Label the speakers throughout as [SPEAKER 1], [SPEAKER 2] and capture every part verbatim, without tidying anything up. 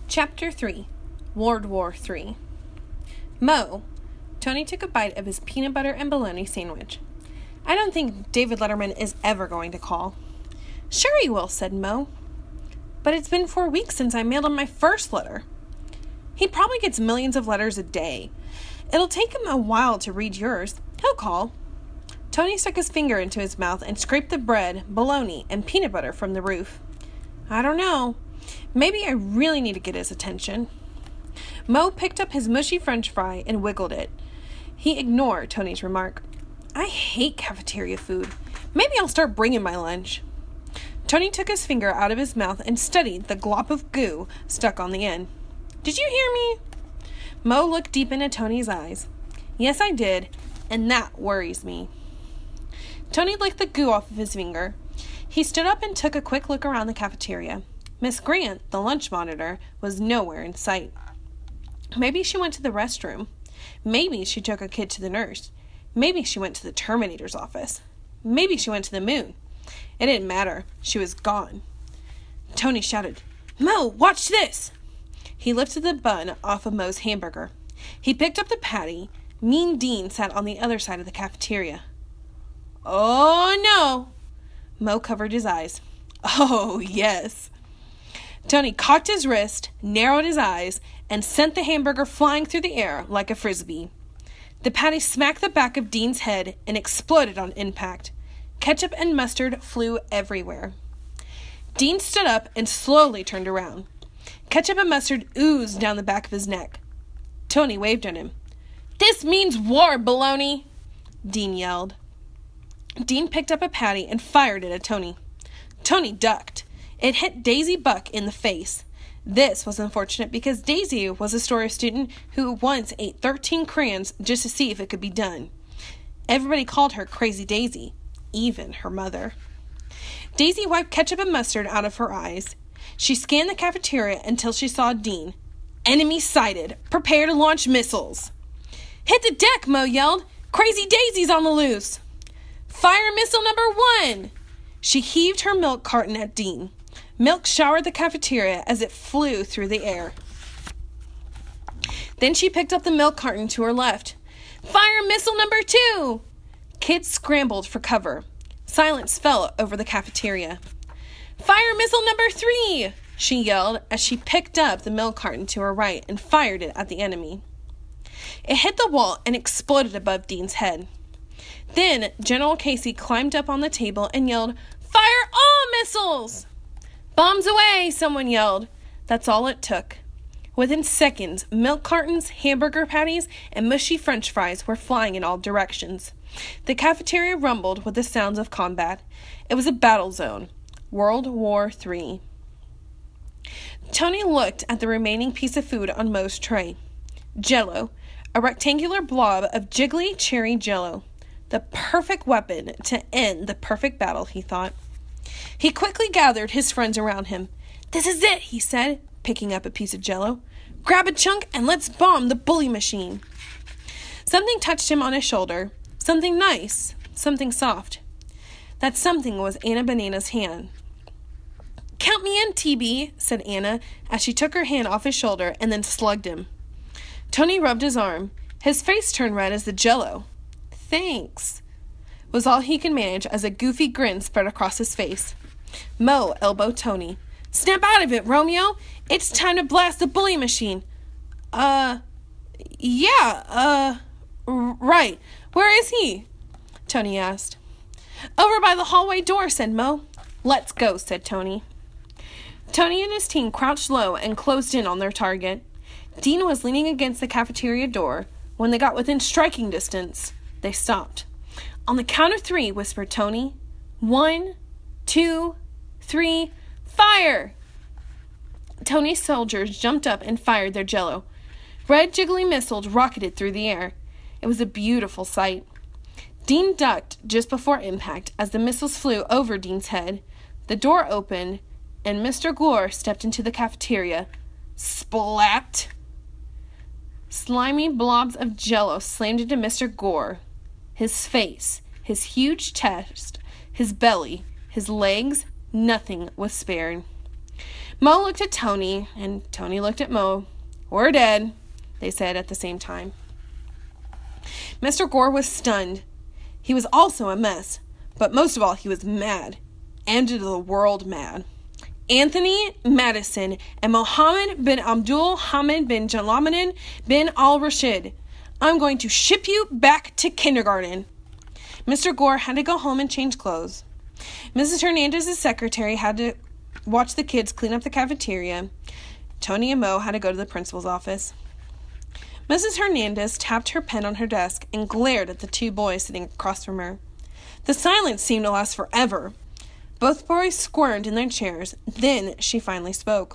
[SPEAKER 1] Chapter three. World War Three. Mo. Tony took a bite of his peanut butter and bologna sandwich. I don't think David Letterman is ever going to call. Sure he will, said Mo. But it's been four weeks since I mailed him my first letter. He probably gets millions of letters a day. It'll take him a while to read yours. He'll call. Tony stuck his finger into his mouth and scraped the bread, bologna, and peanut butter from the roof. I don't know. Maybe I really need to get his attention. Mo picked up his mushy French fry and wiggled it. He ignored Tony's remark. I hate cafeteria food. Maybe I'll start bringing my lunch. Tony took his finger out of his mouth and studied the glop of goo stuck on the end. Did you hear me? Mo looked deep into Tony's eyes. Yes, I did, and that worries me. Tony licked the goo off of his finger. He stood up and took a quick look around the cafeteria. Miss Grant, the lunch monitor, was nowhere in sight. Maybe she went to the restroom. Maybe she took a kid to the nurse. Maybe she went to the Terminator's office. Maybe she went to the moon. It didn't matter. She was gone. Tony shouted, Mo, watch this! He lifted the bun off of Mo's hamburger. He picked up the patty. Mean Dean sat on the other side of the cafeteria. Oh, no! Mo covered his eyes. Oh, yes. Tony cocked his wrist, narrowed his eyes, and sent the hamburger flying through the air like a frisbee. The patty smacked the back of Dean's head and exploded on impact. Ketchup and mustard flew everywhere. Dean stood up and slowly turned around. Ketchup and mustard oozed down the back of his neck. Tony waved at him. This means war, baloney! Dean yelled. Dean picked up a patty and fired it at Tony. Tony ducked. It hit Daisy Buck in the face. This was unfortunate because Daisy was a Story student who once ate thirteen crayons just to see if it could be done. Everybody called her Crazy Daisy, even her mother. Daisy wiped ketchup and mustard out of her eyes. She scanned the cafeteria until she saw Dean. Enemy sighted. Prepare to launch missiles. Hit the deck, Mo yelled. Crazy Daisy's on the loose. Fire missile number one! She heaved her milk carton at Dean. Milk showered the cafeteria as it flew through the air. Then she picked up the milk carton to her left. Fire missile number two! Kids scrambled for cover. Silence fell over the cafeteria. Fire missile number three! She yelled as she picked up the milk carton to her right and fired it at the enemy. It hit the wall and exploded above Dean's head. Then General Casey climbed up on the table and yelled, Fire all missiles! Bombs away, someone yelled. That's all it took. Within seconds, milk cartons, hamburger patties, and mushy French fries were flying in all directions. The cafeteria rumbled with the sounds of combat. It was a battle zone. World War Three. Tony looked at the remaining piece of food on Mo's tray. Jell-O, a rectangular blob of jiggly cherry Jell-O. The perfect weapon to end the perfect battle, he thought. He quickly gathered his friends around him. This is it, he said, picking up a piece of Jell-O. Grab a chunk and let's bomb the bully machine. Something touched him on his shoulder. Something nice. Something soft. That something was Anna Banana's hand. Count me in, T B, said Anna, as she took her hand off his shoulder and then slugged him. Tony rubbed his arm. His face turned red as the Jell-O. Thanks, was all he could manage as a goofy grin spread across his face. Mo elbowed Tony. Snap out of it, Romeo. It's time to blast the bully machine. Uh, yeah, uh, r- right. Where is he? Tony asked. Over by the hallway door, said Mo. Let's go, said Tony. Tony and his team crouched low and closed in on their target. Dean was leaning against the cafeteria door. When they got within striking distance, they stopped. On the count of three, whispered Tony. One, two, three, fire! Tony's soldiers jumped up and fired their Jell-O. Red jiggly missiles rocketed through the air. It was a beautiful sight. Dean ducked just before impact as the missiles flew over Dean's head. The door opened, and Mister Gore stepped into the cafeteria. Splat! Slimy blobs of Jell-O slammed into Mister Gore. His face, his huge chest, his belly, his legs, nothing was spared. Mo looked at Tony, and Tony looked at Mo. "We're dead," they said at the same time. Mister Gore was stunned. He was also a mess, but most of all, he was mad. End of the world mad. Anthony Madison and Mohammed bin Abdul Hamid bin Jalamaddin bin al-Rashid. I'm going to ship you back to kindergarten. Mister Gore had to go home and change clothes. Missus Hernandez's secretary had to watch the kids clean up the cafeteria. Tony and Mo had to go to the principal's office. Missus Hernandez tapped her pen on her desk and glared at the two boys sitting across from her. The silence seemed to last forever. Both boys squirmed in their chairs. Then she finally spoke.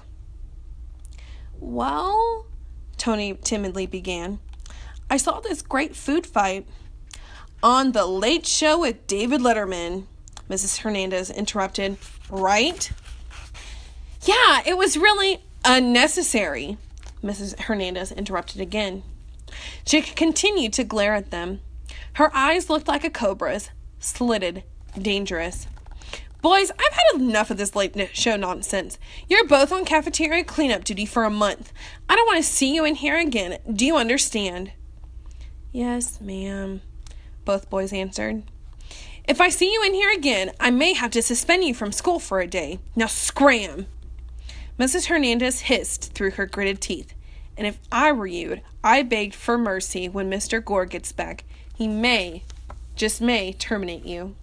[SPEAKER 1] "Well," Tony timidly began, "I saw this great food fight." "On the Late Show with David Letterman," Missus Hernandez interrupted. "Right?" "Yeah, it was really unnecessary," Missus Hernandez interrupted again. She continued to glare at them. Her eyes looked like a cobra's, slitted, dangerous. "Boys, I've had enough of this late show nonsense. You're both on cafeteria cleanup duty for a month. I don't want to see you in here again. Do you understand?" "Yes, ma'am," both boys answered. "If I see you in here again, I may have to suspend you from school for a day. Now scram!" Missus Hernandez hissed through her gritted teeth. "And if I were you, I begged for mercy when Mister Gore gets back. He may, just may, terminate you."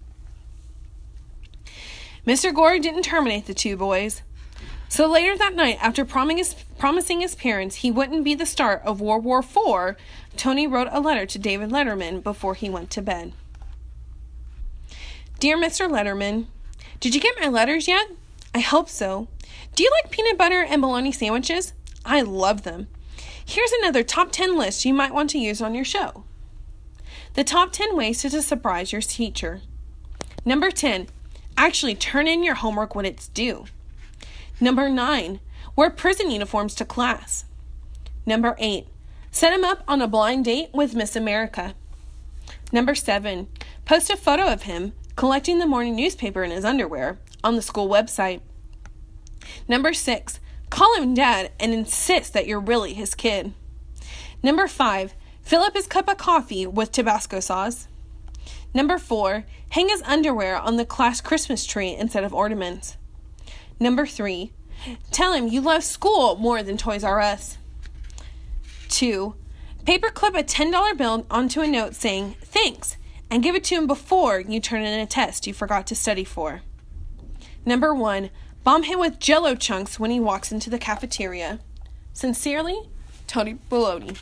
[SPEAKER 1] Mister Gore didn't terminate the two boys. So later that night, after promising his, promising his parents he wouldn't be the start of World War Four, Tony wrote a letter to David Letterman before he went to bed. "Dear Mister Letterman, did you get my letters yet? I hope so. Do you like peanut butter and bologna sandwiches? I love them. Here's another top ten list you might want to use on your show. The top ten ways to surprise your teacher. Number ten, actually turn in your homework when it's due. Number nine, wear prison uniforms to class. Number eight, set him up on a blind date with Miss America. Number seven, post a photo of him collecting the morning newspaper in his underwear on the school website. Number six, call him dad and insist that you're really his kid. Number five, fill up his cup of coffee with Tabasco sauce. Number four, hang his underwear on the class Christmas tree instead of ornaments. Number three, tell him you love school more than Toys R Us. Two, paperclip a ten dollar bill onto a note saying, thanks, and give it to him before you turn in a test you forgot to study for. Number one, bomb him with Jell-O chunks when he walks into the cafeteria. Sincerely, Tony Baloney.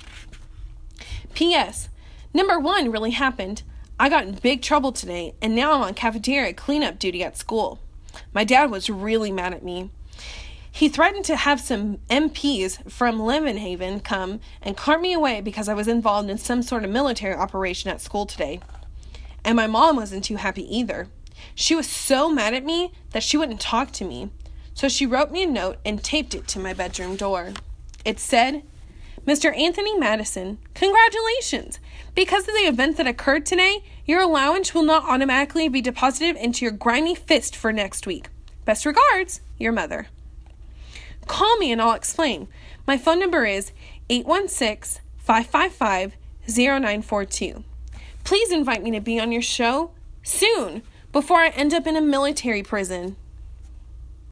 [SPEAKER 1] P S. Number one really happened. I got in big trouble today, and now I'm on cafeteria cleanup duty at school. My dad was really mad at me. He threatened to have some M Ps from Leavenhaven come and cart me away because I was involved in some sort of military operation at school today. And my mom wasn't too happy either. She was so mad at me that she wouldn't talk to me. So she wrote me a note and taped it to my bedroom door. It said, Mister Anthony Madison, congratulations! Because of the event that occurred today, your allowance will not automatically be deposited into your grimy fist for next week. Best regards, your mother. Call me and I'll explain. My phone number is eight one six, five five five, zero nine four two. Please invite me to be on your show soon, before I end up in a military prison.